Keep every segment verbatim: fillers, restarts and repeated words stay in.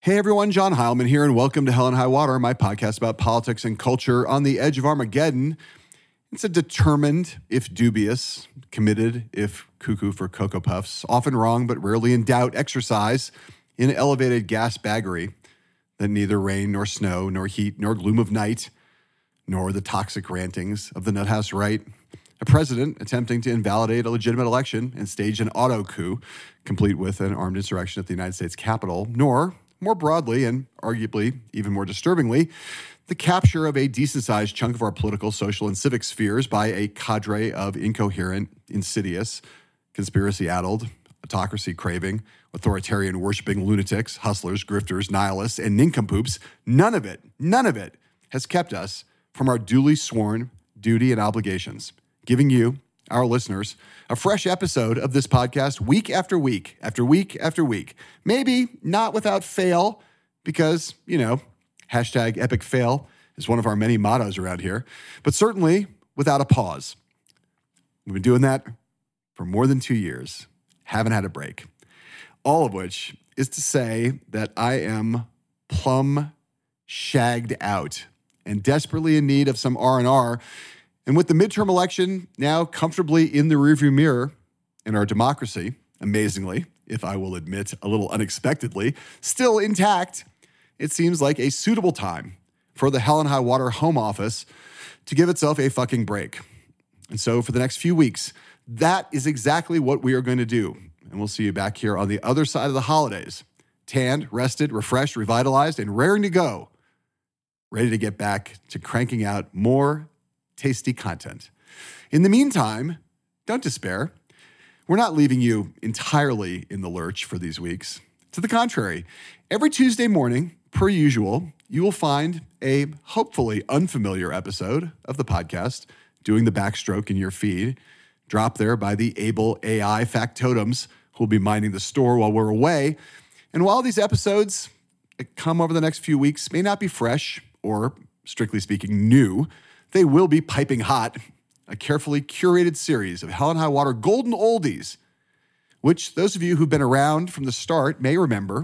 Hey everyone, John Heilman here, and welcome to Hell and High Water, my podcast about politics and culture on the edge of Armageddon. It's a determined, if dubious, committed, if cuckoo for Cocoa Puffs, often wrong but rarely in doubt exercise in elevated gas baggery that neither rain nor snow nor heat nor gloom of night nor the toxic rantings of the nuthouse right, a president attempting to invalidate a legitimate election and stage an auto coup, complete with an armed insurrection at the United States Capitol, nor, more broadly and arguably even more disturbingly, the capture of a decent-sized chunk of our political, social, and civic spheres by a cadre of incoherent, insidious, conspiracy-addled, autocracy-craving, authoritarian-worshipping lunatics, hustlers, grifters, nihilists, and nincompoops. None of it, none of it has kept us from our duly sworn duty and obligations, giving you, our listeners, a fresh episode of this podcast week after week, after week after week. Maybe not without fail, because, you know, hashtag epic fail is one of our many mottos around here, but certainly without a pause. We've been doing that for more than two years, haven't had a break. All of which is to say that I am plumb shagged out and desperately in need of some R and R. And with the midterm election now comfortably in the rearview mirror and our democracy, amazingly, if I will admit a little unexpectedly, still intact, it seems like a suitable time for the Hell and High Water home office to give itself a fucking break. And so for the next few weeks, that is exactly what we are going to do. And we'll see you back here on the other side of the holidays, tanned, rested, refreshed, revitalized, and raring to go, ready to get back to cranking out more tasty content. In the meantime, don't despair. We're not leaving you entirely in the lurch for these weeks. To the contrary, every Tuesday morning, per usual, you will find a hopefully unfamiliar episode of the podcast doing the backstroke in your feed, dropped there by the able A I factotums who will be minding the store while we're away. And while these episodes that come over the next few weeks may not be fresh or, strictly speaking, new, they will be piping hot, a carefully curated series of Hell and High Water golden oldies, which those of you who've been around from the start may remember,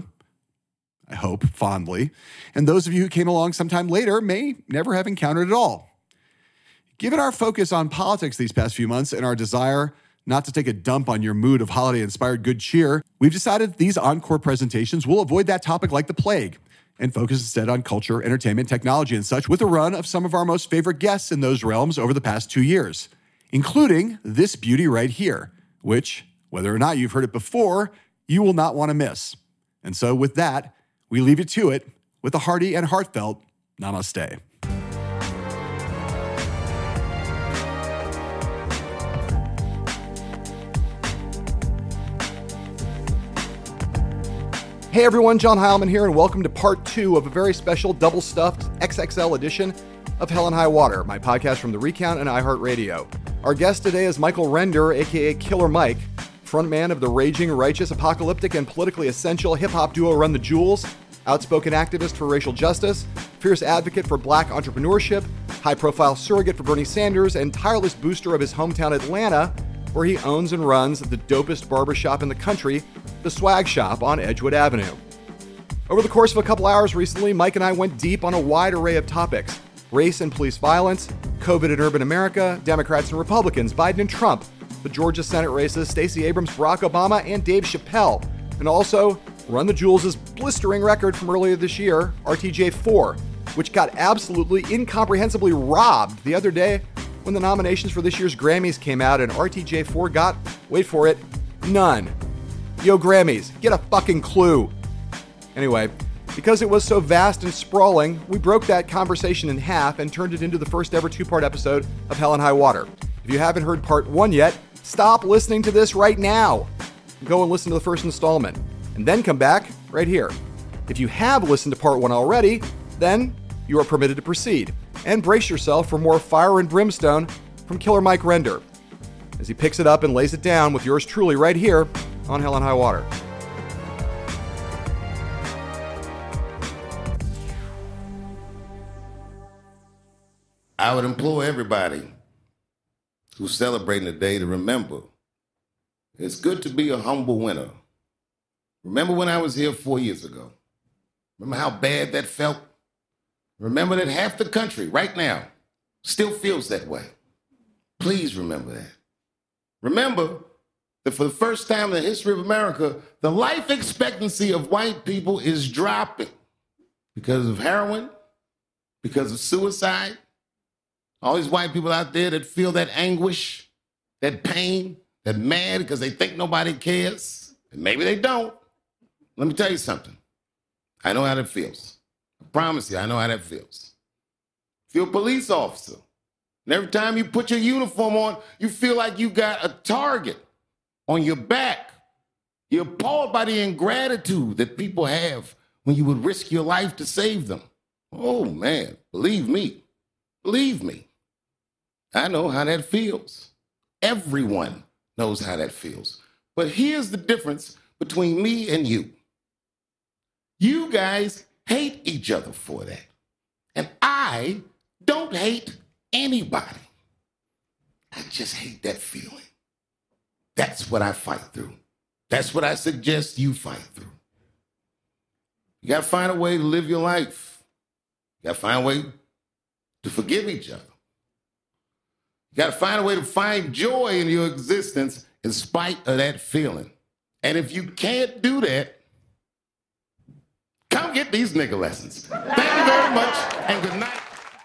I hope, fondly, and those of you who came along sometime later may never have encountered at all. Given our focus on politics these past few months and our desire not to take a dump on your mood of holiday-inspired good cheer, we've decided these encore presentations will avoid that topic like the plague and focus instead on culture, entertainment, technology, and such, with a run of some of our most favorite guests in those realms over the past two years, including this beauty right here, which, whether or not you've heard it before, you will not want to miss. And so with that, we leave you to it with a hearty and heartfelt namaste. Hey everyone, John Heilman here, and welcome to part two of a very special double-stuffed X X L edition of Hell and High Water, my podcast from The Recount and iHeartRadio. Our guest today is Michael Render, aka Killer Mike, frontman of the raging, righteous, apocalyptic, and politically essential hip-hop duo Run the Jewels, outspoken activist for racial justice, fierce advocate for black entrepreneurship, high-profile surrogate for Bernie Sanders, and tireless booster of his hometown Atlanta, where he owns and runs the dopest barbershop in the country, the Swag Shop on Edgewood Avenue. Over the course of a couple hours recently, Mike and I went deep on a wide array of topics: race and police violence, COVID in urban America, Democrats and Republicans, Biden and Trump, the Georgia Senate races, Stacey Abrams, Barack Obama, and Dave Chappelle, and also Run the Jewels' blistering record from earlier this year, R T J four, which got absolutely incomprehensibly robbed the other day when the nominations for this year's Grammys came out and R T J four got, wait for it, none. Yo, Grammys, get a fucking clue. Anyway, because it was so vast and sprawling, we broke that conversation in half and turned it into the first ever two-part episode of Hell and High Water. If you haven't heard part one yet, stop listening to this right now. Go and listen to the first installment, and then come back right here. If you have listened to part one already, then you are permitted to proceed, and brace yourself for more fire and brimstone from Killer Mike Render, as he picks it up and lays it down with yours truly right here on Hell and High Water. I would implore everybody who's celebrating the day to remember, it's good to be a humble winner. Remember when I was here four years ago? Remember how bad that felt? Remember that half the country right now still feels that way. Please remember that. Remember that for the first time in the history of America, the life expectancy of white people is dropping because of heroin, because of suicide. All these white people out there that feel that anguish, that pain, that mad because they think nobody cares. And maybe they don't. Let me tell you something. I know how that feels. I promise you, I know how that feels. If you're a police officer, and every time you put your uniform on, you feel like you got a target on your back. You're appalled by the ingratitude that people have when you would risk your life to save them. Oh, man, believe me. Believe me. I know how that feels. Everyone knows how that feels. But here's the difference between me and you. You guys hate each other for that. And I don't hate anybody. I just hate that feeling. That's what I fight through. That's what I suggest you fight through. You got to find a way to live your life. You got to find a way to forgive each other. You got to find a way to find joy in your existence in spite of that feeling. And if you can't do that, come get these nigga lessons. Thank you very much, and good night.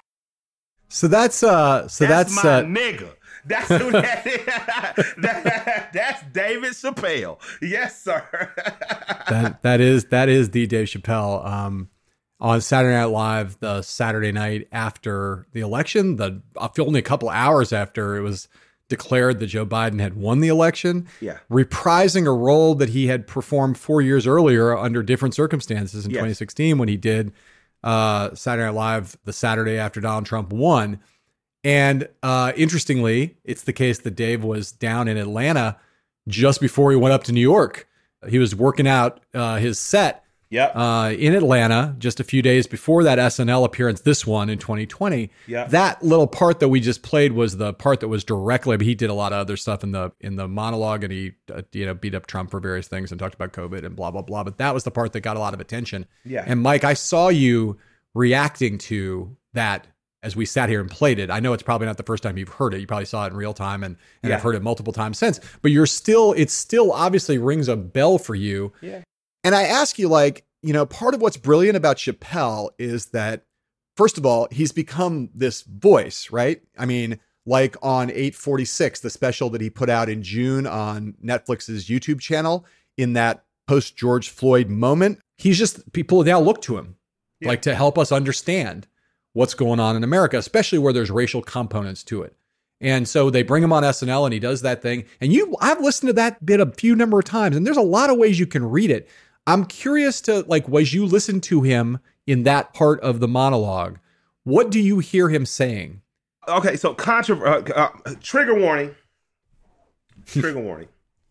So that's uh, so that's, that's my uh, nigga. That's who that is. that, that's David Chappelle. Yes, sir. that that is that is the Dave Chappelle. Um, on Saturday Night Live, the Saturday night after the election, the only a couple hours after it was declared that Joe Biden had won the election, yeah, reprising a role that he had performed four years earlier under different circumstances in yes. twenty sixteen when he did uh, Saturday Night Live the Saturday after Donald Trump won. And uh, interestingly, it's the case that Dave was down in Atlanta just before he went up to New York. He was working out uh, his set yep. uh, in Atlanta just a few days before that S N L appearance, this one in twenty twenty. Yep. That little part that we just played was the part that was directly, but he did a lot of other stuff in the in the monologue, and he uh, you know beat up Trump for various things and talked about COVID and blah, blah, blah. But that was the part that got a lot of attention. Yeah. And Mike, I saw you reacting to that as we sat here and played it. I know it's probably not the first time you've heard it. You probably saw it in real time, and, and yeah. I've heard it multiple times since. But you're still, it still obviously rings a bell for you. Yeah. And I ask you, like, you know, part of what's brilliant about Chappelle is that, first of all, he's become this voice, right? I mean, like on eight forty-six, the special that he put out in June on Netflix's YouTube channel, in that post George Floyd moment, he's just, people now look to him yeah. like to help us understand what's going on in America, especially where there's racial components to it. And so they bring him on S N L and he does that thing. And you, I've listened to that bit a few number of times, and there's a lot of ways you can read it. I'm curious to, like, was you listen to him in that part of the monologue? What do you hear him saying? Okay, so contra- uh, uh, trigger warning. Trigger warning.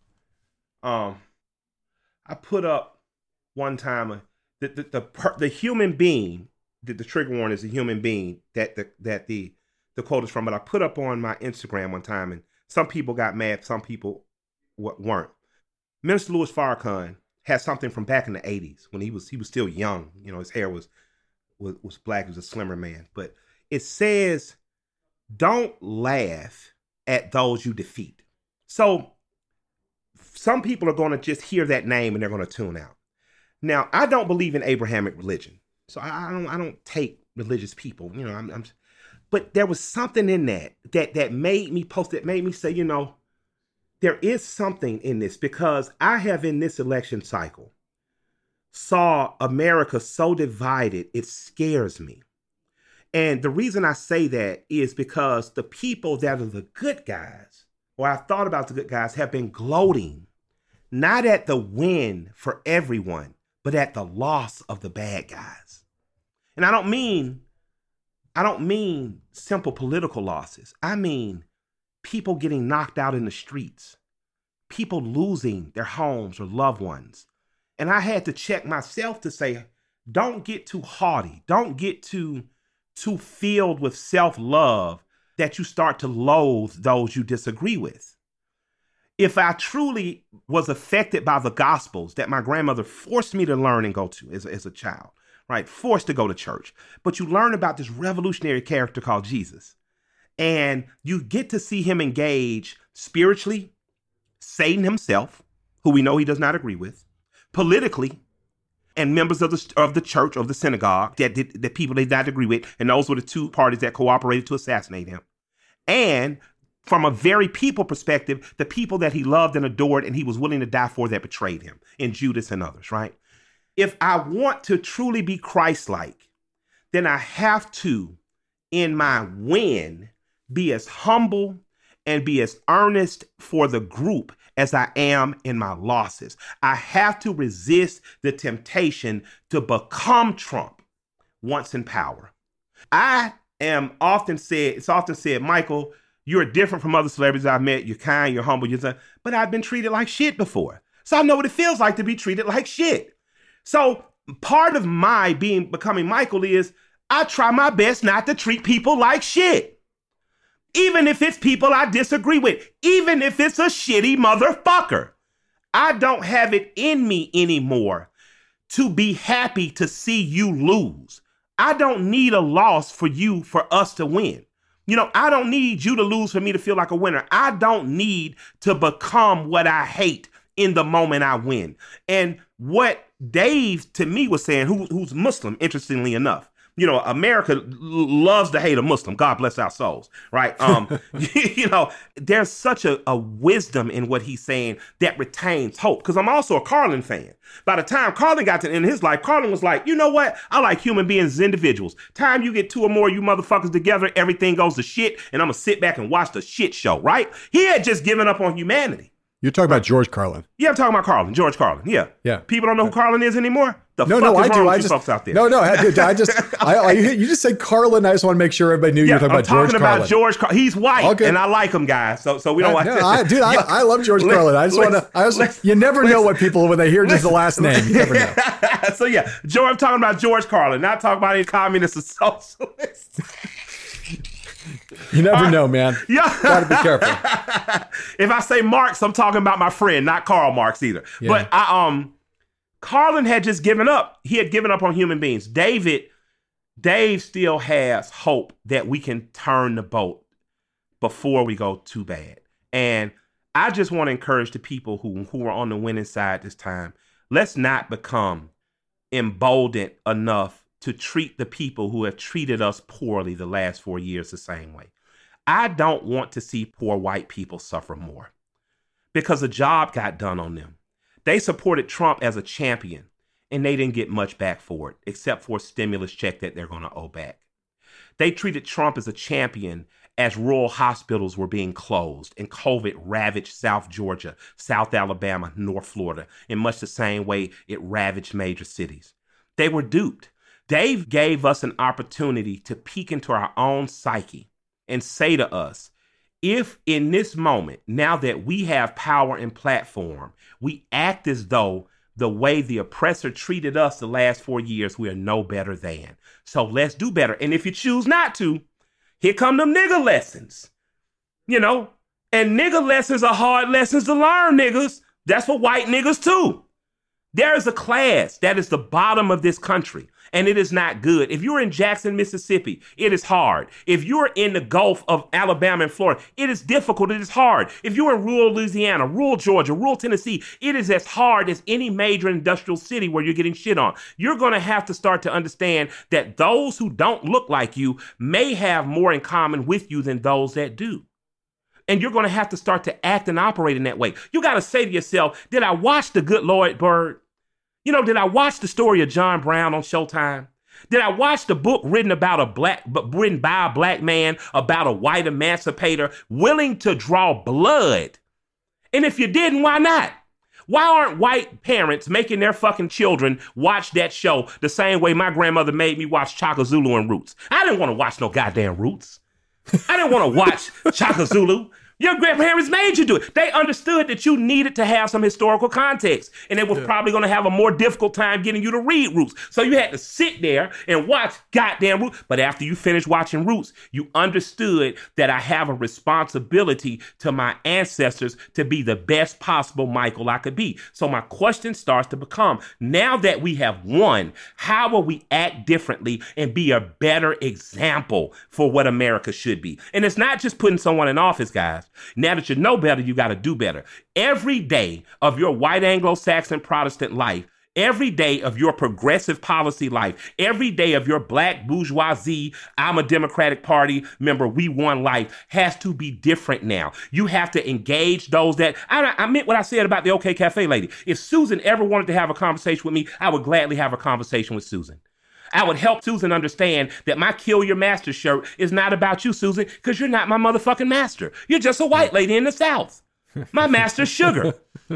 Um, I put up one time uh, the the the, per- the human being. The, the trigger warning is a human being that the that the the quote is from. But I put up on my Instagram one time, and some people got mad, some people w- weren't. Minister Louis Farrakhan had something from back in the eighties when he was he was still young. You know, his hair was was, was black. He was a slimmer man. But it says, "Don't laugh at those you defeat." So some people are going to just hear that name and they're going to tune out. Now, I don't believe in Abrahamic religion. So I, I don't I don't take religious people, you know, I'm, I'm but there was something in that that that made me post that made me say, you know, there is something in this, because I have in this election cycle saw America so divided, it scares me. And the reason I say that is because the people that are the good guys, or I thought about the good guys, have been gloating, not at the win for everyone, but at the loss of the bad guys. And I don't mean, I don't mean simple political losses. I mean people getting knocked out in the streets, people losing their homes or loved ones. And I had to check myself to say, don't get too haughty. Don't get too, too filled with self-love that you start to loathe those you disagree with. If I truly was affected by the Gospels that my grandmother forced me to learn and go to as, as a child, right? Forced to go to church. But you learn about this revolutionary character called Jesus. And you get to see him engage spiritually, Satan himself, who we know he does not agree with, politically, and members of the of the church, of the synagogue, that did, that people they did not agree with. And those were the two parties that cooperated to assassinate him. And from a very people perspective, the people that he loved and adored and he was willing to die for that betrayed him, in Judas and others, right? If I want to truly be Christ-like, then I have to, in my win, be as humble and be as earnest for the group as I am in my losses. I have to resist the temptation to become Trump once in power. I am often said, it's often said, Michael, you're different from other celebrities I've met. You're kind, you're humble, you're, but I've been treated like shit before. So I know what it feels like to be treated like shit. So part of my being becoming Michael is I try my best not to treat people like shit. Even if it's people I disagree with, even if it's a shitty motherfucker. I don't have it in me anymore to be happy to see you lose. I don't need a loss for you, for us to win. You know, I don't need you to lose for me to feel like a winner. I don't need to become what I hate in the moment I win. And what Dave, to me, was saying, who, who's Muslim, interestingly enough, you know, America l- loves to hate a Muslim. God bless our souls, right? Um, you know, there's such a, a wisdom in what he's saying that retains hope. Because I'm also a Carlin fan. By the time Carlin got to the end of his life, Carlin was like, you know what? I like human beings as individuals. Time you get two or more of you motherfuckers together, everything goes to shit, and I'm going to sit back and watch the shit show, right? He had just given up on humanity. You're talking about George Carlin. Yeah, I'm talking about Carlin, George Carlin. Yeah. Yeah. People don't know who Carlin is anymore? The no, fuck no, is I wrong do. with I you just, folks out there? No, no, I, I just, I, I, you just said Carlin. I just want to make sure everybody knew Yeah, you were talking I'm about George talking Carlin. about George Carlin. He's white, Okay. and I like him, guys. So, so we don't I, like no, that. I, dude, I, I love George Let's- Carlin. I just want to, I just, you never know what people, when they hear just the last name, you never know. So yeah, George, I'm talking about George Carlin, not talking about any communist or socialist. You never know, man. Yeah. Gotta be careful. If I say Marx, I'm talking about my friend, not Karl Marx either. Yeah. But I, um, Carlin had just given up. He had given up on human beings. David, Dave still has hope that we can turn the boat before we go too bad. And I just want to encourage the people who, who are on the winning side this time. Let's not become emboldened enough to treat the people who have treated us poorly the last four years the same way. I don't want to see poor white people suffer more because the job got done on them. They supported Trump as a champion and they didn't get much back for it, except for a stimulus check that they're going to owe back. They treated Trump as a champion as rural hospitals were being closed and COVID ravaged South Georgia, South Alabama, North Florida, in much the same way it ravaged major cities. They were duped. Dave gave us an opportunity to peek into our own psyche and say to us, if in this moment, now that we have power and platform, we act as though the way the oppressor treated us the last four years, we are no better than. So let's do better. And if you choose not to, here come them nigga lessons, you know, and nigga lessons are hard lessons to learn, niggas. That's for white niggas too. There is a class that is the bottom of this country, and it is not good. If you're in Jackson, Mississippi, it is hard. If you're in the Gulf of Alabama and Florida, it is difficult. It is hard. If you're in rural Louisiana, rural Georgia, rural Tennessee, it is as hard as any major industrial city where you're getting shit on. You're going to have to start to understand that those who don't look like you may have more in common with you than those that do. And you're going to have to start to act and operate in that way. You got to say to yourself, did I watch The Good Lord Bird? You know, did I watch the story of John Brown on Showtime? Did I watch the book written about a black, written by a black man about a white emancipator willing to draw blood? And if you didn't, why not? Why aren't white parents making their fucking children watch that show the same way my grandmother made me watch Chaka Zulu and Roots? I didn't want to watch no goddamn Roots. I didn't want to watch Chaka Zulu. Your grandparents made you do it. They understood that you needed to have some historical context, and they were yeah. probably going to have a more difficult time getting you to read Roots. So you had to sit there and watch goddamn Roots. But after you finished watching Roots, you understood that I have a responsibility to my ancestors to be the best possible Michael I could be. So my question starts to become, now that we have won, how will we act differently and be a better example for what America should be? And it's not just putting someone in office, guys. Now that you know better, you got to do better. Every day of your white Anglo-Saxon Protestant life, every day of your progressive policy life, every day of your black bourgeoisie, I'm a Democratic Party member, we won life, has to be different now. You have to engage those that, I, I meant what I said about the OK Cafe lady. If Susan ever wanted to have a conversation with me, I would gladly have a conversation with Susan. I would help Susan understand that my Kill Your Master shirt is not about you, Susan, because you're not my motherfucking master. You're just a white lady in the South. My master's sugar.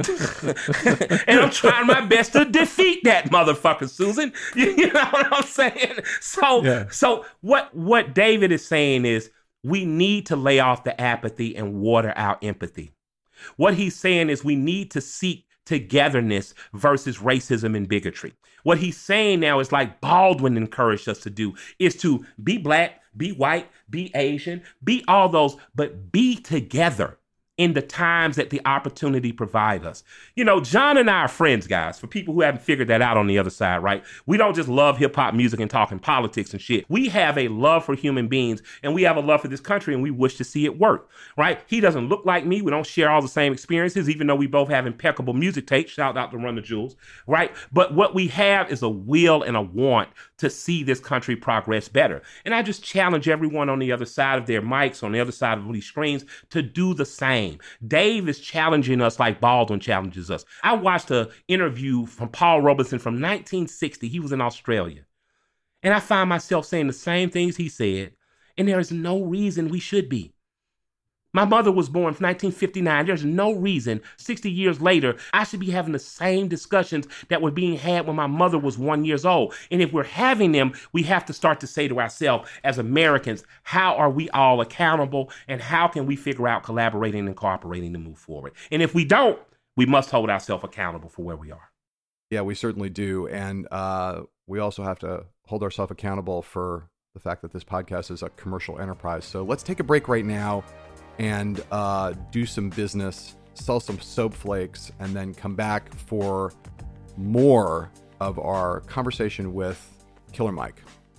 And I'm trying my best to defeat that motherfucker, Susan. You, you know what I'm saying? So, yeah. so what, what David is saying is we need to lay off the apathy and water our empathy. What he's saying is we need to seek togetherness versus racism and bigotry. What he's saying now is like Baldwin encouraged us to do, is to be black, be white, be Asian, be all those, but be together in the times that the opportunity provide us. You know, John and I are friends, guys, for people who haven't figured that out on the other side, right? We don't just love hip hop music and talking politics and shit. We have a love for human beings, and we have a love for this country, and we wish to see it work, right? He doesn't look like me. We don't share all the same experiences, even though we both have impeccable music taste. Shout out to Run the Jewels, right? But what we have is a will and a want to see this country progress better. And I just challenge everyone on the other side of their mics, on the other side of these screens, to do the same. Dave is challenging us like Baldwin challenges us. I watched an interview from Paul Robeson from nineteen sixty. He was in Australia. And I find myself saying the same things he said. And there is no reason we should be. My mother was born in nineteen fifty-nine. There's no reason sixty years later, I should be having the same discussions that were being had when my mother was one year old. And if we're having them, we have to start to say to ourselves as Americans, how are we all accountable and how can we figure out collaborating and cooperating to move forward? And if we don't, we must hold ourselves accountable for where we are. Yeah, we certainly do. And uh, we also have to hold ourselves accountable for the fact that this podcast is a commercial enterprise. So let's take a break right now and uh, do some business, sell some soap flakes, and then come back for more of our conversation with Killer Mike.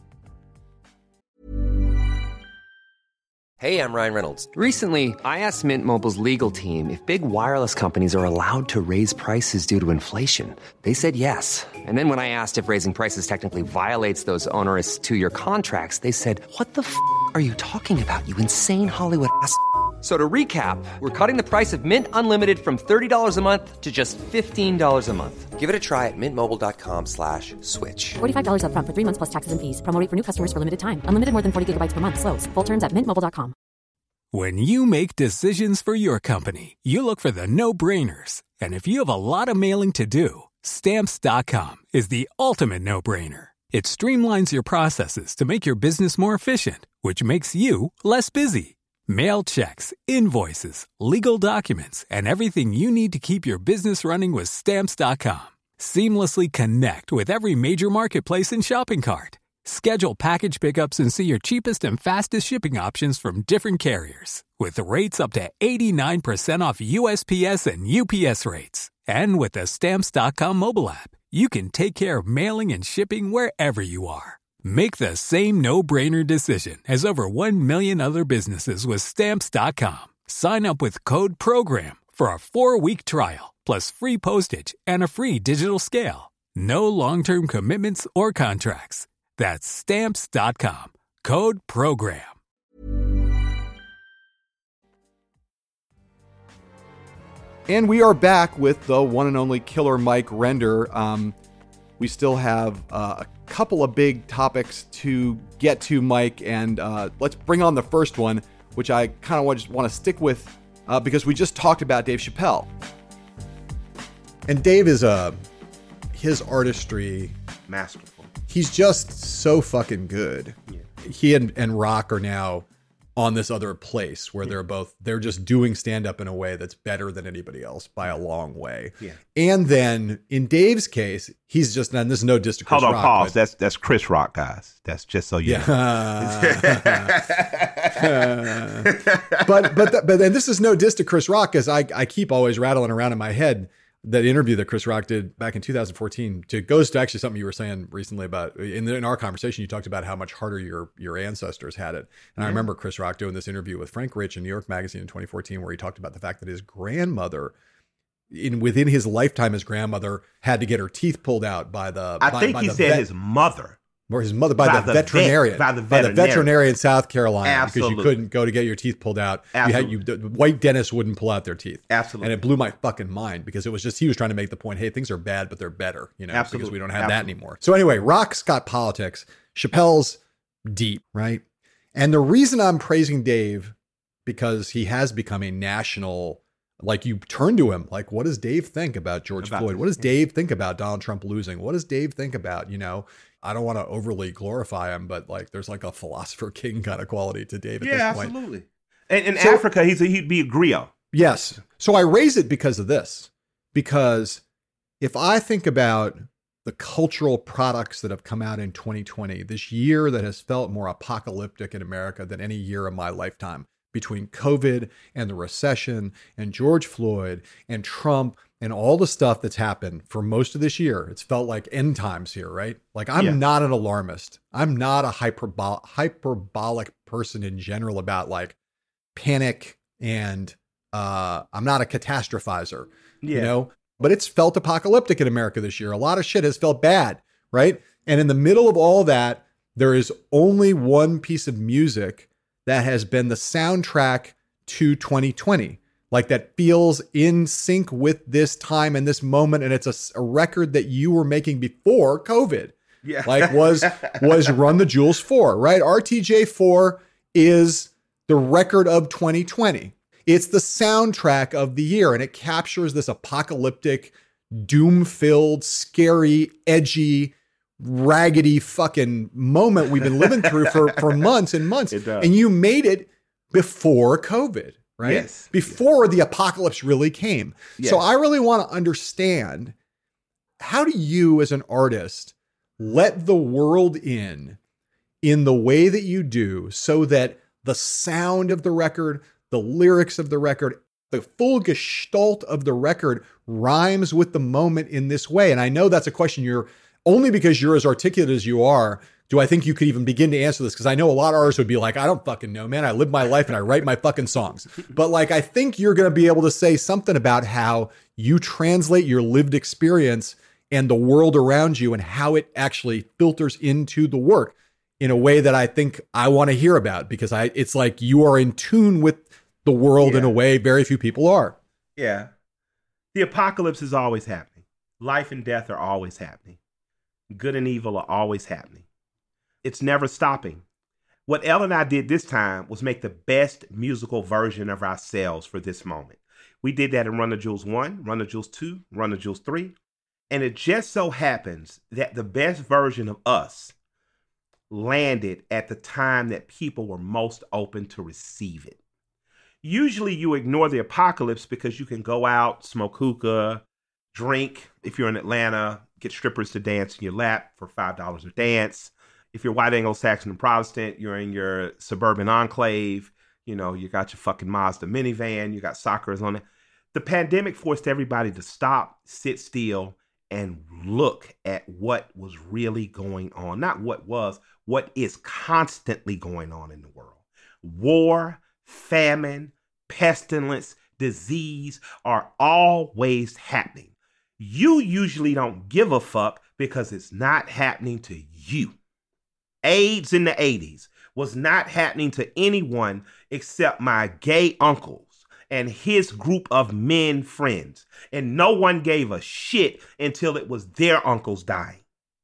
Hey, I'm Ryan Reynolds. Recently, I asked Mint Mobile's legal team if big wireless companies are allowed to raise prices due to inflation. They said yes. And then when I asked if raising prices technically violates those onerous two-year contracts, they said, what the f*** are you talking about, you insane Hollywood ass f- So to recap, we're cutting the price of Mint Unlimited from thirty dollars a month to just fifteen dollars a month. Give it a try at mintmobile.com slash switch. forty-five dollars up front for three months plus taxes and fees. Promo rate for new customers for limited time. Unlimited more than forty gigabytes per month. Slows full terms at mint mobile dot com. When you make decisions for your company, you look for the no-brainers. And if you have a lot of mailing to do, Stamps dot com is the ultimate no-brainer. It streamlines your processes to make your business more efficient, which makes you less busy. Mail checks, invoices, legal documents, and everything you need to keep your business running with Stamps dot com. Seamlessly connect with every major marketplace and shopping cart. Schedule package pickups and see your cheapest and fastest shipping options from different carriers. With rates up to eighty-nine percent off U S P S and U P S rates. And with the Stamps dot com mobile app, you can take care of mailing and shipping wherever you are. Make the same no-brainer decision as over one million other businesses with Stamps dot com. Sign up with code PROGRAM for a four-week trial, plus free postage and a free digital scale. No long-term commitments or contracts. That's Stamps dot com. Code PROGRAM. And we are back with the one and only Killer Mike Render. Um, we still have uh, a couple of big topics to get to, Mike, and uh, let's bring on the first one, which I kind of just want to stick with uh, because we just talked about Dave Chappelle. And Dave is a, his artistry, masterful. He's just so fucking good. Yeah. He and, and Rock are now on this other place where they're both, they're just doing stand up in a way that's better than anybody else by a long way. Yeah. And then in Dave's case, he's just, and this is no diss to Chris Hold on, Rock, pause. but- That's that's Chris Rock, guys. That's just so you know. Yeah. but, but, th- but, and this is no diss to Chris Rock, because I, I keep always rattling around in my head that interview that Chris Rock did back in two thousand fourteen to goes to actually something you were saying recently about in, the, in our conversation. You talked about how much harder your your ancestors had it. And I remember Chris Rock doing this interview with Frank Rich in New York Magazine in twenty fourteen, where he talked about the fact that his grandmother in within his lifetime, his grandmother had to get her teeth pulled out by the, I by, think by he the said vet, his mother. or his mother by, By the, the vet- veterinarian, by the veterinarian. veterinarian in South Carolina, Absolutely. because you couldn't go to get your teeth pulled out. Absolutely. You had you, the white dentists wouldn't pull out their teeth. Absolutely. And it blew my fucking mind, because it was just, he was trying to make the point, hey, things are bad, but they're better, you know, Absolutely. because we don't have Absolutely. that anymore. So anyway, Rock's got politics. Chappelle's deep, right? And the reason I'm praising Dave, because he has become a national, like, you turn to him, like, what does Dave think about George About Floyd? this, What does yeah. Dave think about Donald Trump losing? What does Dave think about, you know, I don't want to overly glorify him, but like, there's like a philosopher king kind of quality to Dave at Yeah, this point. absolutely. And in So- Africa, he's a, he'd be a griot. Yes. So I raise it because of this, because if I think about the cultural products that have come out in twenty twenty, this year that has felt more apocalyptic in America than any year of my lifetime, between COVID and the recession and George Floyd and Trump and all the stuff that's happened for most of this year, it's felt like end times here, right? Like, I'm Yeah. not an alarmist. I'm not a hyperbol- hyperbolic person in general about like panic, and uh, I'm not a catastrophizer, Yeah. you know, but it's felt apocalyptic in America this year. A lot of shit has felt bad, right? And in the middle of all that, there is only one piece of music that has been the soundtrack to twenty twenty, like that feels in sync with this time and this moment. And it's a, a record that you were making before COVID, Yeah. like was, was Run the Jewels four, right? R T J four is the record of twenty twenty. It's the soundtrack of the year, and it captures this apocalyptic, doom-filled, scary, edgy, raggedy fucking moment we've been living through for, for months and months. It does. And you made it before COVID, right? Yes. Before the apocalypse really came. Yes. So I really want to understand, how do you as an artist let the world in in the way that you do, so that the sound of the record, the lyrics of the record, the full gestalt of the record rhymes with the moment in this way? And I know that's a question you're, only because you're as articulate as you are, do I think you could even begin to answer this? Because I know a lot of artists would be like, I don't fucking know, man. I live my life and I write my fucking songs. But like, I think you're going to be able to say something about how you translate your lived experience and the world around you, and how it actually filters into the work in a way that I think I want to hear about, because I, it's like you are in tune with the world in Yeah. a way very few people are. Yeah. The apocalypse is always happening. Life and death are always happening. Good and evil are always happening. It's never stopping. What Elle and I did this time was make the best musical version of ourselves for this moment. We did that in Run the Jewels one, Run the Jewels two, Run the Jewels three. And it just so happens that the best version of us landed at the time that people were most open to receive it. Usually you ignore the apocalypse because you can go out, smoke hookah, drink. If you're in Atlanta, get strippers to dance in your lap for five dollars a dance. If you're white Anglo-Saxon and Protestant, you're in your suburban enclave. You know, you got your fucking Mazda minivan. You got soccer's on it. The pandemic forced everybody to stop, sit still, and look at what was really going on. Not what was, what is constantly going on in the world. War, famine, pestilence, disease are always happening. You usually don't give a fuck because it's not happening to you. AIDS in the eighties was not happening to anyone except my gay uncles and his group of men friends. And no one gave a shit until it was their uncles dying.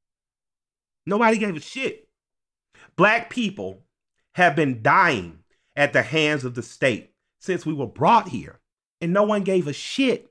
Nobody gave a shit. Black people have been dying at the hands of the state since we were brought here, and no one gave a shit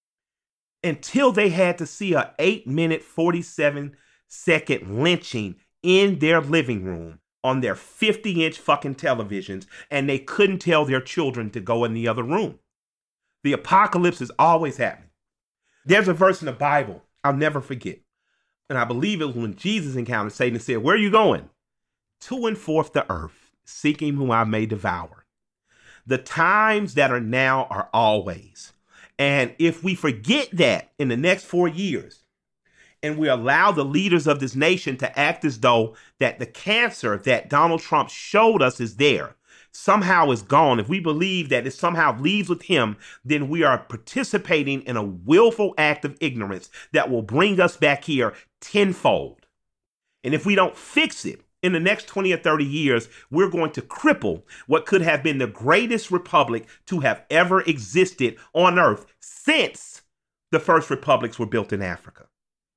until they had to see a eight minute, forty-seven second lynching in their living room on their fifty-inch fucking televisions, and they couldn't tell their children to go in the other room. The apocalypse is always happening. There's a verse in the Bible I'll never forget, and I believe it was when Jesus encountered Satan and said, "Where are you going?" "To and forth the earth, seeking whom I may devour." The times that are now are always. And if we forget that in the next four years, and we allow the leaders of this nation to act as though that the cancer that Donald Trump showed us is there, somehow is gone, if we believe that it somehow leaves with him, then we are participating in a willful act of ignorance that will bring us back here tenfold. And if we don't fix it, in the next twenty or thirty years, we're going to cripple what could have been the greatest republic to have ever existed on earth since the first republics were built in Africa.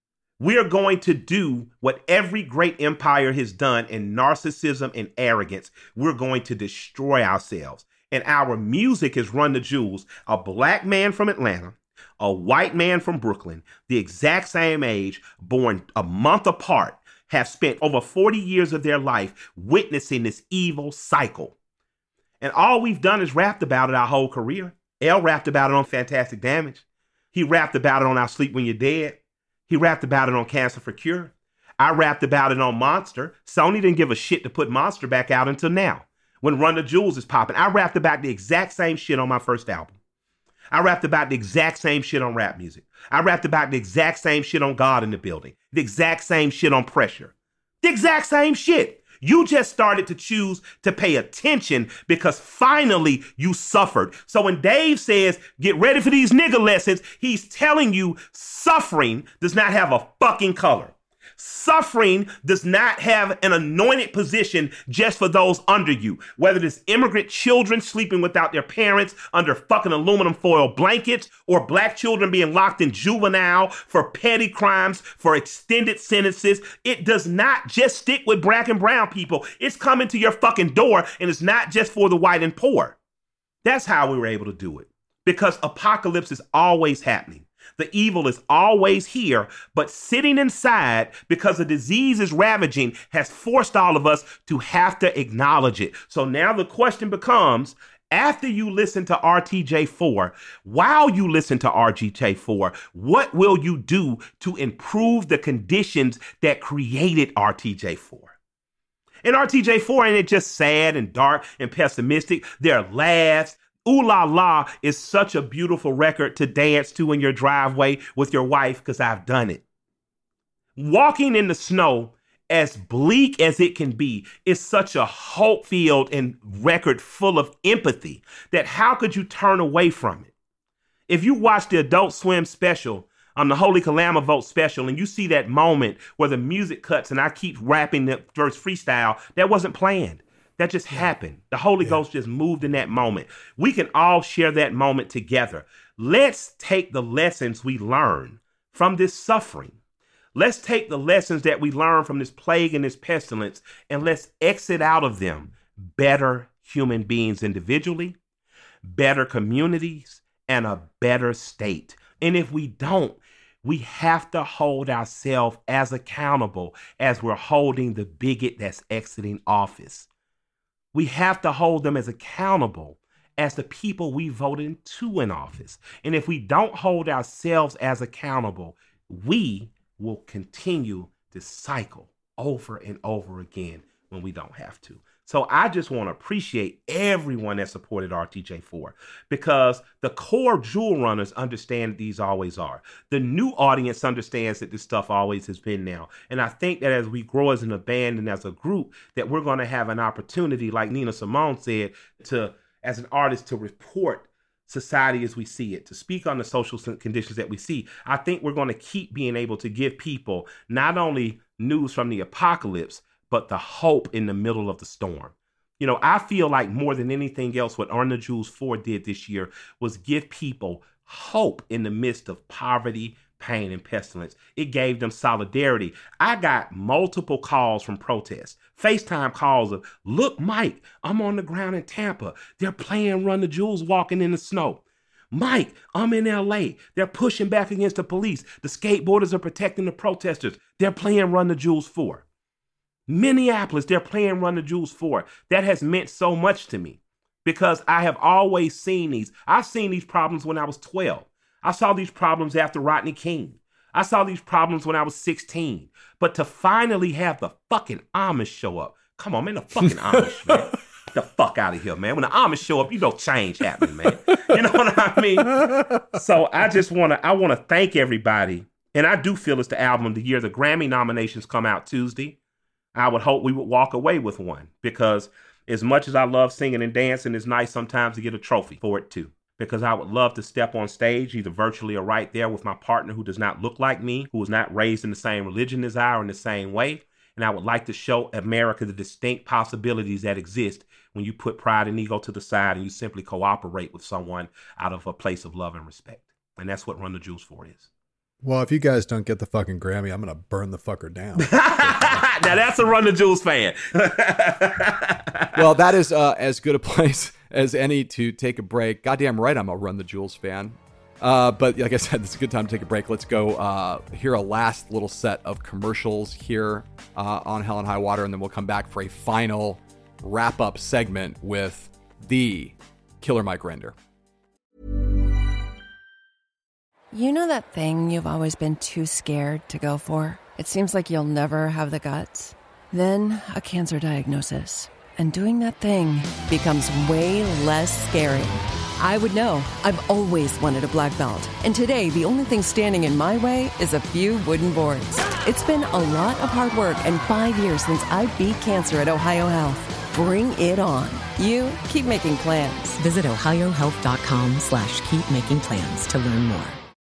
We are going to do what every great empire has done in narcissism and arrogance. We're going to destroy ourselves. And our music has Run the Jewels, a black man from Atlanta, a white man from Brooklyn, the exact same age, born a month apart, have spent over forty years of their life witnessing this evil cycle. And all we've done is rapped about it our whole career. L rapped about it on Fantastic Damage. He rapped about it on I'll Sleep When You're Dead. He rapped about it on Cancer for Cure. I rapped about it on Monster. Sony didn't give a shit to put Monster back out until now, when Run the Jewels is popping. I rapped about the exact same shit on my first album. I rapped about the exact same shit on rap music. I rapped about the exact same shit on God in the Building. The exact same shit on Pressure. The exact same shit. You just started to choose to pay attention because finally you suffered. So when Dave says, get ready for these nigga lessons, he's telling you suffering does not have a fucking color. Suffering does not have an anointed position just for those under you, whether it's immigrant children sleeping without their parents under fucking aluminum foil blankets, or black children being locked in juvenile for petty crimes, for extended sentences. It does not just stick with black and brown people. It's coming to your fucking door, and it's not just for the white and poor. That's how we were able to do it, because apocalypse is always happening. The evil is always here, but sitting inside because the disease is ravaging has forced all of us to have to acknowledge it. So now the question becomes, after you listen to R T J four, while you listen to R T J four, what will you do to improve the conditions that created R T J four? In R T J four, ain't it just sad and dark and pessimistic? There are laughs. Ooh La La is such a beautiful record to dance to in your driveway with your wife, because I've done it. Walking in the Snow, as bleak as it can be, is such a hope-filled and record full of empathy that how could you turn away from it? If you watch the Adult Swim special, on the Holy Kalama Vote special, and you see that moment where the music cuts and I keep rapping the verse freestyle, that wasn't planned. That just happened. The Holy yeah. Ghost just moved in that moment. We can all share that moment together. Let's take the lessons we learn from this suffering. Let's take the lessons that we learn from this plague and this pestilence, and let's exit out of them better human beings individually, better communities, and a better state. And if we don't, we have to hold ourselves as accountable as we're holding the bigot that's exiting office. We have to hold them as accountable as the people we voted to in office. And if we don't hold ourselves as accountable, we will continue this cycle over and over again when we don't have to. So I just want to appreciate everyone that supported R T J four, because the core jewel runners understand that these always are. The new audience understands that this stuff always has been now. And I think that as we grow as an band and as a group, that we're going to have an opportunity, like Nina Simone said, to, as an artist, to report society as we see it, to speak on the social conditions that we see. I think we're going to keep being able to give people not only news from the apocalypse, but the hope in the middle of the storm. You know, I feel like more than anything else, what Run the Jewels four did this year was give people hope in the midst of poverty, pain, and pestilence. It gave them solidarity. I got multiple calls from protests, FaceTime calls of, look, Mike, I'm on the ground in Tampa. They're playing Run the Jewels Walking in the Snow. Mike, I'm in L A. They're pushing back against the police. The skateboarders are protecting the protesters. They're playing Run the Jewels four. Minneapolis, they're playing Run the Jewels four. That has meant so much to me because I have always seen these. I've seen these problems when I was twelve. I saw these problems after Rodney King. I saw these problems when I was sixteen. But to finally have the fucking Amish show up. Come on, man, the fucking Amish, man. The fuck out of here, man. When the Amish show up, you know change happening, man. You know what I mean? So I just want to, I want to thank everybody. And I do feel it's the album of the year. The Grammy nominations come out Tuesday. I would hope we would walk away with one because as much as I love singing and dancing, it's nice sometimes to get a trophy for it too. Because I would love to step on stage, either virtually or right there with my partner who does not look like me, who was not raised in the same religion as I or in the same way. And I would like to show America the distinct possibilities that exist when you put pride and ego to the side and you simply cooperate with someone out of a place of love and respect. And that's what Run the Jewels four is. Well, if you guys don't get the fucking Grammy, I'm going to burn the fucker down. Now that's a Run the Jewels fan. Well, that is uh, as good a place as any to take a break. Goddamn right I'm a Run the Jewels fan. Uh, but like I said, it's a good time to take a break. Let's go uh, hear a last little set of commercials here uh, on Hell and High Water, and then we'll come back for a final wrap-up segment with the Killer Mike Render. You know that thing you've always been too scared to go for? It seems like you'll never have the guts. Then a cancer diagnosis. And doing that thing becomes way less scary. I would know. I've always wanted a black belt. And today, the only thing standing in my way is a few wooden boards. It's been a lot of hard work and five years since I beat cancer at Ohio Health. Bring it on. You keep making plans. Visit ohiohealth.com slash keep making plans to learn more.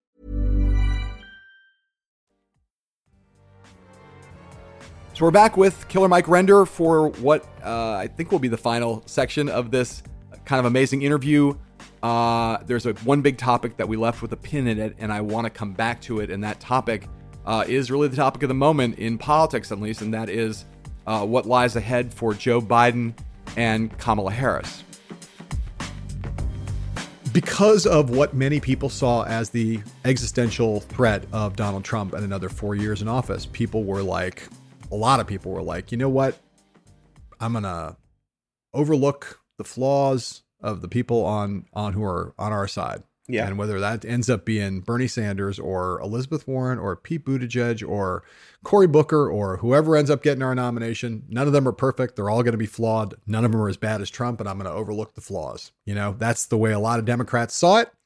So we're back with Killer Mike Render for what uh, I think will be the final section of this kind of amazing interview. Uh, there's a one big topic that we left with a pin in it, and I want to come back to it. And that topic uh, is really the topic of the moment in politics, at least, and that is uh, what lies ahead for Joe Biden and Kamala Harris. Because of what many people saw as the existential threat of Donald Trump and another four years in office, people were like, a lot of people were like, you know what? I'm going to overlook the flaws of the people on, on who are on our side. Yeah. And whether that ends up being Bernie Sanders or Elizabeth Warren or Pete Buttigieg or Cory Booker or whoever ends up getting our nomination, none of them are perfect. They're all going to be flawed. None of them are as bad as Trump, and I'm going to overlook the flaws. You know, that's the way a lot of Democrats saw it.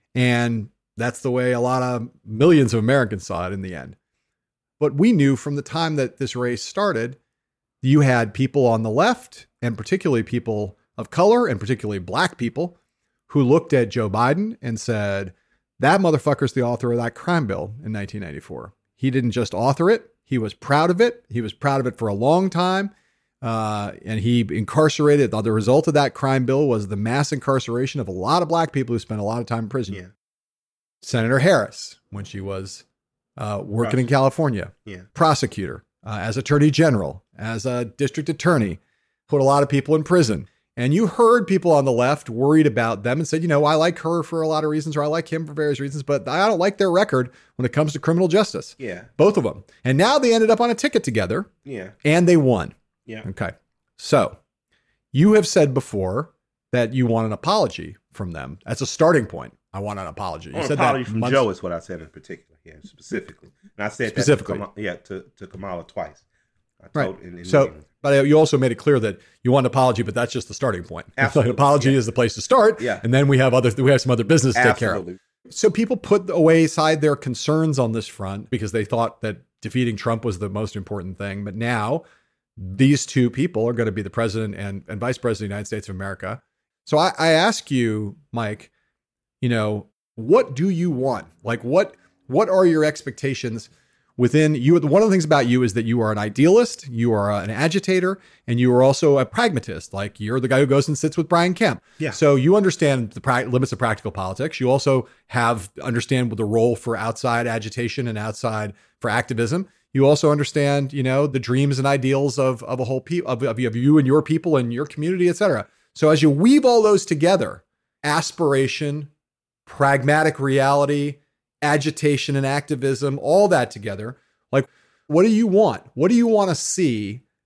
And that's the way a lot of millions of Americans saw it in the end. But we knew from the time that this race started, you had people on the left, and particularly people of color, and particularly black people, who looked at Joe Biden and said, that motherfucker's the author of that crime bill in nineteen ninety-four. He didn't just author it. He was proud of it. He was proud of it for a long time. Uh, and he incarcerated. The result of that crime bill was the mass incarceration of a lot of black people who spent a lot of time in prison. Yeah. Senator Harris, when she was uh, working in California, yeah. prosecutor, uh, as attorney general, as a district attorney, put a lot of people in prison. And you heard people on the left worried about them and said, you know, I like her for a lot of reasons, or I like him for various reasons, but I don't like their record when it comes to criminal justice. Yeah. Both of them. And now they ended up on a ticket together. Yeah. And they won. Yeah. Okay. So you have said before that you want an apology from them. That's a starting point. I want an apology. You I want said an apology that from months- Joe is what I said in particular. Yeah, specifically. And I said Specifically. that to Kamala, yeah, to, to Kamala twice. I Right. told in, in So, meetings. but you also made it clear that you want an apology, but that's just the starting point. Absolutely. An apology Yeah. is the place to start. Yeah. And then we have other, we have some other business to take care of. Absolutely. So people put away side their concerns on this front because they thought that defeating Trump was the most important thing. But now these two people are going to be the president and, and vice president of the United States of America. So I, I ask you, Mike, you know, what do you want? Like what, what are your expectations within you? One of the things about you is that you are an idealist, you are an agitator, and you are also a pragmatist. Like you're the guy who goes and sits with Brian Kemp. Yeah. So you understand the pra- limits of practical politics. You also have understand the role for outside agitation and outside for activism. You also understand, you know, the dreams and ideals of, of a whole pe- of, of, of you and your people and your community, et cetera. So as you weave all those together, aspiration, pragmatic reality, agitation and activism, all that together, like, what do you want? What do you want to see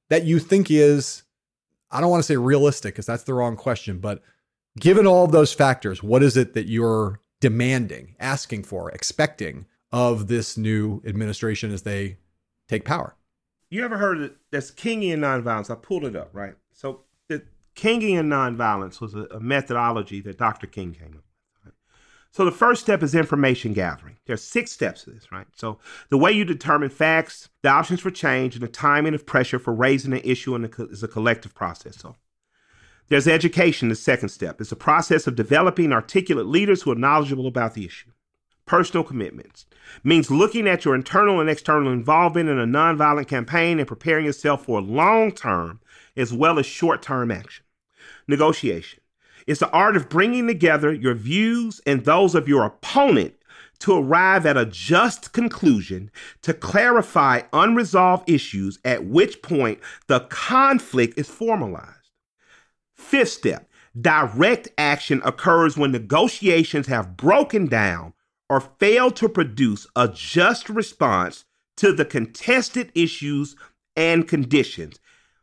that you think is, I don't want to say realistic because that's the wrong question, but given all of those factors, what is it that you're demanding, asking for, expecting of this new administration as they take power? You ever heard of it? That's Kingian nonviolence? I pulled it up, right? So the Kingian nonviolence was a, a methodology that Doctor King came up with. Right? So the first step is information gathering. There's six steps to this, right? So the way you determine facts, the options for change, and the timing of pressure for raising an issue in a, is a collective process. So there's education, the second step. It's a process of developing articulate leaders who are knowledgeable about the issue. Personal commitments means looking at your internal and external involvement in a nonviolent campaign and preparing yourself for long-term as well as short-term action. Negotiation. It's the art of bringing together your views and those of your opponent to arrive at a just conclusion to clarify unresolved issues, at which point the conflict is formalized. Fifth step, direct action occurs when negotiations have broken down or failed to produce a just response to the contested issues and conditions.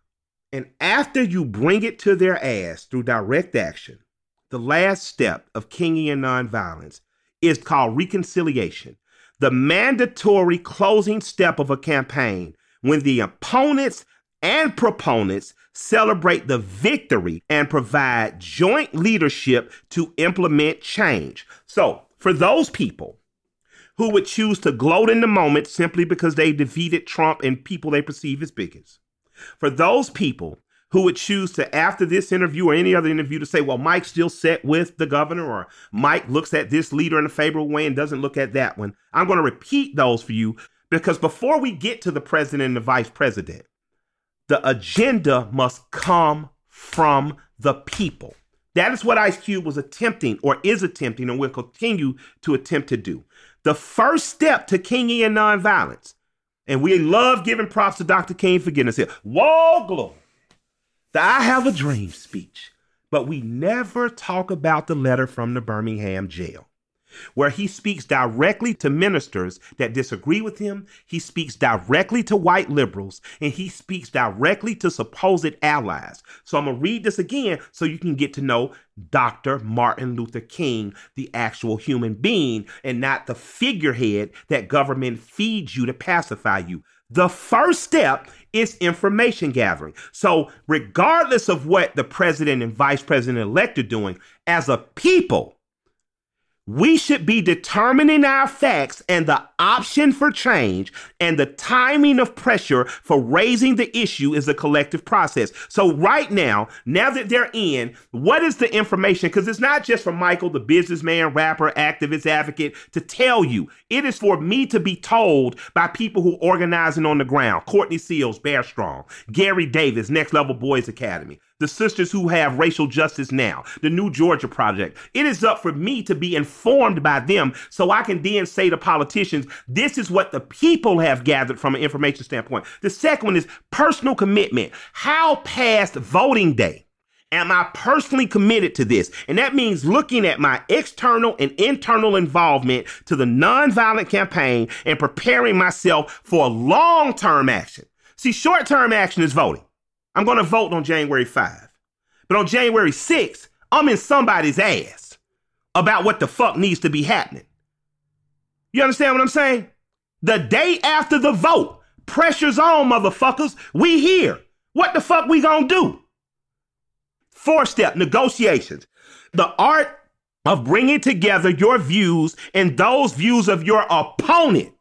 And after you bring it to their ass through direct action, the last step of Kingian nonviolence is called reconciliation, the mandatory closing step of a campaign when the opponents and proponents celebrate the victory and provide joint leadership to implement change. So for those people who would choose to gloat in the moment simply because they defeated Trump and people they perceive as bigots, for those people who would choose to, after this interview or any other interview, to say, well, Mike's still set with the governor, or Mike looks at this leader in a favorable way and doesn't look at that one, I'm going to repeat those for you, because before we get to the president and the vice president, the agenda must come from the people. That is what Ice Cube was attempting, or is attempting, and will continue to attempt to do. The first step to Kingian nonviolence, and we love giving props to Doctor King for getting us here. Whoa, glory. The I Have a Dream speech. But we never talk about the letter from the Birmingham jail, where he speaks directly to ministers that disagree with him. He speaks directly to white liberals, and he speaks directly to supposed allies. So I'm going to read this again so you can get to know Doctor Martin Luther King, the actual human being, and not the figurehead that government feeds you to pacify you. The first step is information gathering. So regardless of what the president and vice president-elect are doing, as a people, we should be determining our facts and the option for change, and the timing of pressure for raising the issue is a collective process. So right now, now that they're in, what is the information? Because it's not just for Michael, the businessman, rapper, activist, advocate, to tell you. It is for me to be told by people who are organizing on the ground. Courtney Seals, Bear Strong, Gary Davis, Next Level Boys Academy, the sisters who have Racial Justice Now, the New Georgia Project. It is up for me to be informed by them so I can then say to politicians, this is what the people have gathered from an information standpoint. The second one is personal commitment. How past voting day am I personally committed to this? And that means looking at my external and internal involvement to the nonviolent campaign and preparing myself for long-term action. See, short-term action is voting. I'm going to vote on January fifth. But on January sixth, I'm in somebody's ass about what the fuck needs to be happening. You understand what I'm saying? The day after the vote, pressure's on, motherfuckers. We here. What the fuck we gonna do? Fourth step, negotiations. The art of bringing together your views and those views of your opponent,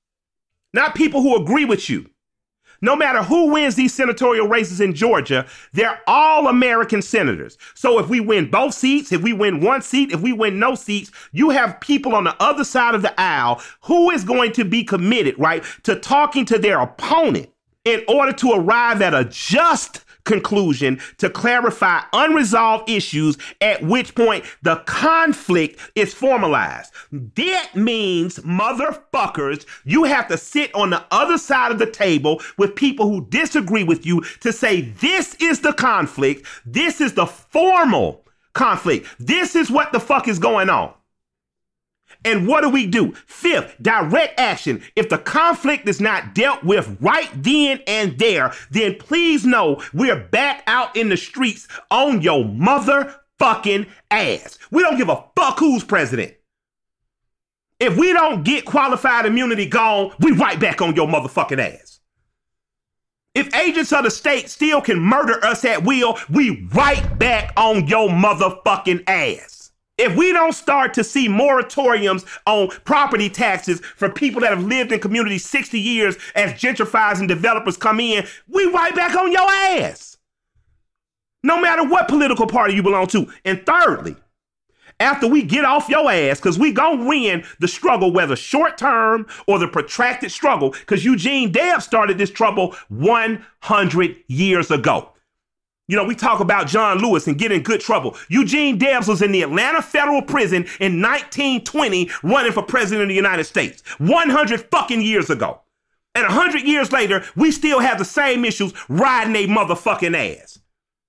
not people who agree with you. No matter who wins these senatorial races in Georgia, they're all American senators. So if we win both seats, if we win one seat, if we win no seats, you have people on the other side of the aisle who is going to be committed, right, to talking to their opponent in order to arrive at a just conclusion to clarify unresolved issues, at which point the conflict is formalized. That means, motherfuckers, you have to sit on the other side of the table with people who disagree with you to say, this is the conflict. This is the formal conflict. This is what the fuck is going on. And what do we do? Fifth, direct action. If the conflict is not dealt with right then and there, then please know we're back out in the streets on your motherfucking ass. We don't give a fuck who's president. If we don't get qualified immunity gone, we right back on your motherfucking ass. If agents of the state still can murder us at will, we right back on your motherfucking ass. If we don't start to see moratoriums on property taxes for people that have lived in communities sixty years as gentrifiers and developers come in, we right back on your ass. No matter what political party you belong to. And thirdly, after we get off your ass, because we gonna win the struggle, whether short term or the protracted struggle, because Eugene Debs started this trouble one hundred years ago. You know, we talk about John Lewis and get in good trouble. Eugene Debs was in the Atlanta federal prison in nineteen twenty running for president of the United States. one hundred fucking years ago. And one hundred years later, we still have the same issues riding a motherfucking ass.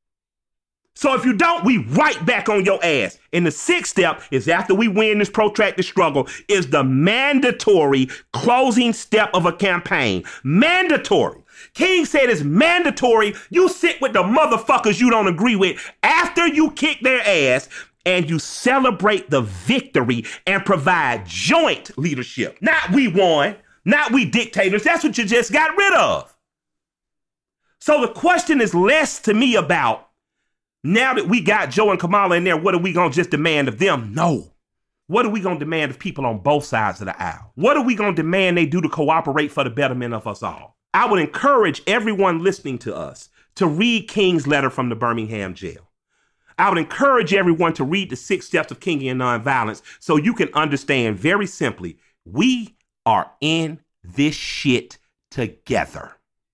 So if you don't, we right back on your ass. And the sixth step is after we win this protracted struggle is the mandatory closing step of a campaign. Mandatory. King said it's mandatory. You sit with the motherfuckers you don't agree with after you kick their ass and you celebrate the victory and provide joint leadership. Not we won, not we dictators. That's what you just got rid of. So the question is less to me about now that we got Joe and Kamala in there, what are we going to just demand of them? No. What are we going to demand of people on both sides of the aisle? What are we going to demand they do to cooperate for the betterment of us all? I would encourage everyone listening to us to read King's letter from the Birmingham jail. I would encourage everyone to read the six steps of Kingian nonviolence so you can understand very simply, we are in this shit together.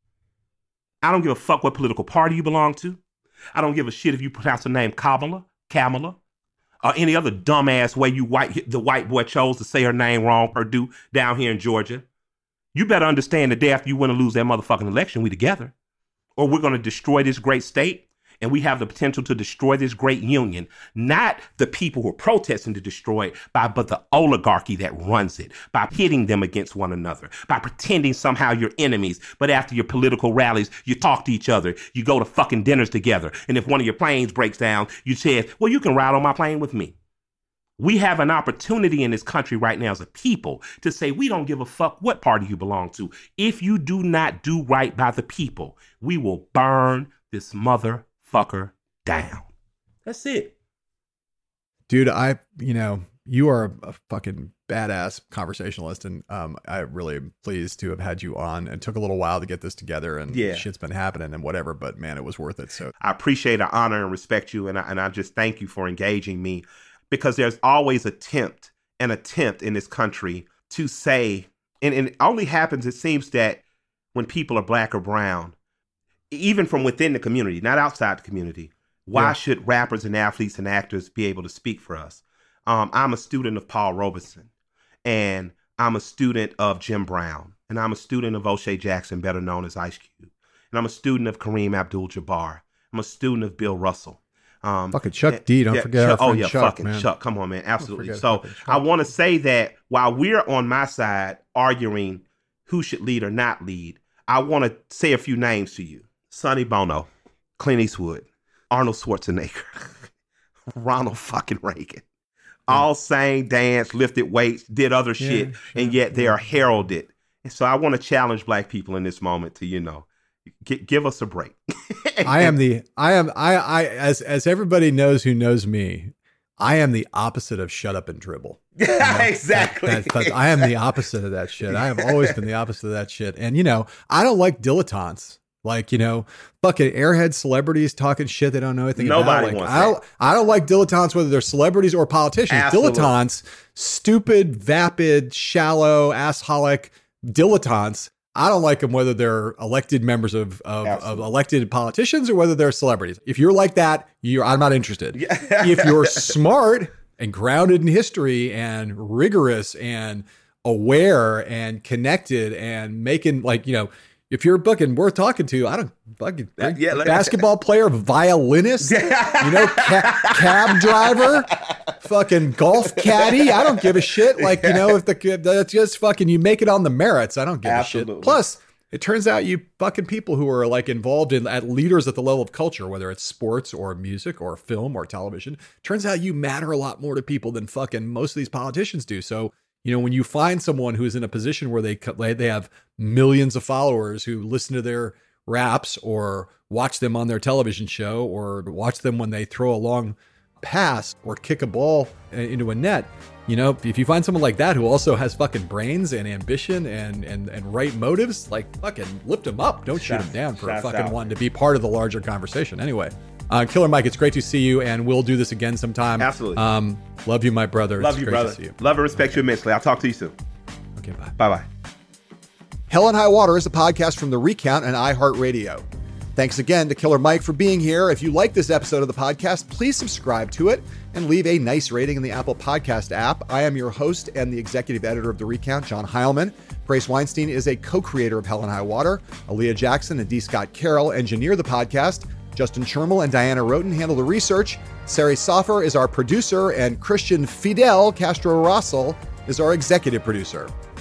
I don't give a fuck what political party you belong to. I don't give a shit if you pronounce the name Kamala, Kamala, or any other dumbass way you white the white boy chose to say her name wrong, Purdue, down here in Georgia. You better understand the day after you win or lose that motherfucking election, we together. Or we're going to destroy this great state, and we have the potential to destroy this great union. Not the people who are protesting to destroy it, by, but the oligarchy that runs it, by pitting them against one another, by pretending somehow you're enemies. But after your political rallies, you talk to each other. You go to fucking dinners together. And if one of your planes breaks down, you say, well, you can ride on my plane with me. We have an opportunity in this country right now as a people to say we don't give a fuck what party you belong to. If you do not do right by the people, we will burn this motherfucker down. That's it. Dude, I, you know, you are a fucking badass conversationalist, and um, I really am pleased to have had you on. It took a little while to get this together, and yeah. shit's been happening and whatever, but man, it was worth it. So I appreciate, I honor and respect you, and I, and I just thank you for engaging me, because there's always attempt, an attempt in this country to say, and, and it only happens, it seems, that when people are black or brown, even from within the community, not outside the community, why yeah. should rappers and athletes and actors be able to speak for us? Um, I'm a student of Paul Robeson, and I'm a student of Jim Brown, and I'm a student of O'Shea Jackson, better known as Ice Cube, and I'm a student of Kareem Abdul-Jabbar. I'm a student of Bill Russell. Um, fucking Chuck D, don't yeah, forget Chuck, our Oh friend yeah, Chuck, fucking man. Chuck. Come on, man. Absolutely. So I want to say that while we're on my side arguing who should lead or not lead, I want to say a few names to you. Sonny Bono, Clint Eastwood, Arnold Schwarzenegger, Ronald fucking Reagan. Yeah. All sang, danced, lifted weights, did other shit, yeah, sure. and yet they are heralded. And so I want to challenge black people in this moment to, you know, G- give us a break. I am the, I am, I, I, as, as everybody knows who knows me, I am the opposite of shut up and dribble. You know? Exactly. That, that, I am the opposite of that shit. I have always been the opposite of that shit. And, you know, I don't like dilettantes. Like, you know, fucking airhead celebrities talking shit they don't know anything Nobody about. Like, wants I don't, that. I don't like dilettantes, whether they're celebrities or politicians. Absolutely. Dilettantes, stupid, vapid, shallow, assholic dilettantes. I don't like them whether they're elected members of, of, of elected politicians or whether they're celebrities. If you're like that, you're, I'm not interested. Yeah. If you're smart and grounded in history and rigorous and aware and connected and making, like, you know, if you're fucking worth talking to, I don't fucking Uh, yeah, like- basketball player, violinist, you know, ca- cab driver, fucking golf caddy. I don't give a shit. Like, you know, if the that's just fucking you make it on the merits. I don't give Absolutely. a shit. Plus, it turns out you fucking people who are like involved in at leaders at the level of culture, whether it's sports or music or film or television, turns out you matter a lot more to people than fucking most of these politicians do. So, you know, when you find someone who's in a position where they they have millions of followers who listen to their raps or watch them on their television show or watch them when they throw a long pass or kick a ball into a net, you know, if you find someone like that who also has fucking brains and ambition and and and right motives, like fucking lift them up. Don't shoot them down for fucking out. wanting to be part of the larger conversation. Anyway, uh, Killer Mike, it's great to see you, and we'll do this again sometime. Absolutely. Um, love you, my brother. Love it's you, great brother. To see you. Love and respect you immensely. I'll talk to you soon. Okay, bye. Bye bye. Hell and High Water is a podcast from The Recount and iHeartRadio. Thanks again to Killer Mike for being here. If you like this episode of the podcast, please subscribe to it and leave a nice rating in the Apple Podcast app. I am your host and the executive editor of The Recount, John Heilman. Brace Weinstein is a co-creator of Hell and High Water. Aaliyah Jackson and D. Scott Carroll engineer the podcast. Justin Chermel and Diana Roten handle the research. Sari Soffer is our producer, and Christian Fidel Castro Russell is our executive producer.